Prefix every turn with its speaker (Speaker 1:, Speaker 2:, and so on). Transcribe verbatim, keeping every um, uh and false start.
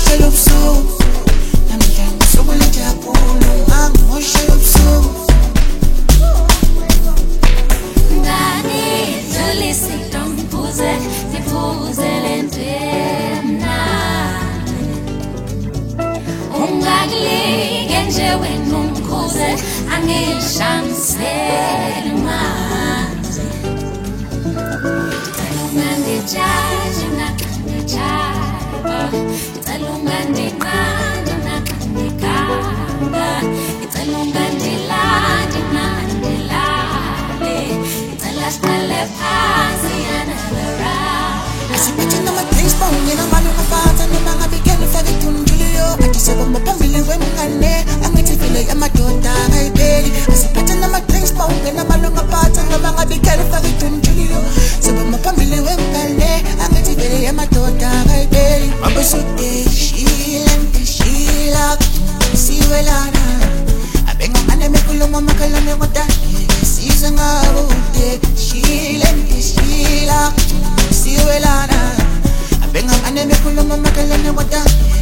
Speaker 1: Angoshela ubusuku namhlanje usuku lejabula Angoshela ubusuku
Speaker 2: Ngani dlulisi dombuze Nibuze lentwemna Ungaglige nje wena umkhuze Angishamsele manzi Ngijaji nakandijaba Italunga ndiqanda nakandikanga Italunga ndilandi nandilale Itala siqale phansi another round
Speaker 1: Asiphethe nama-drinks bawungena malunga phansi noma ngabikele ufake ithunjiliyo Athi sebamba phambili wemngane angithi vele yamadoda akayipheli Asiphethe nama-drinks bawungena malunga phansi noma ngabikele ufake ithunjiliyo Sebamba phambili wemngane angithi vele yamadoda akayipheli Mabasude shila ndishila siwelana Abengane mekhuluma makhalane kodwa siza ngabude shila ndishila siwelana Abengane mekhuluma makhalane kodwa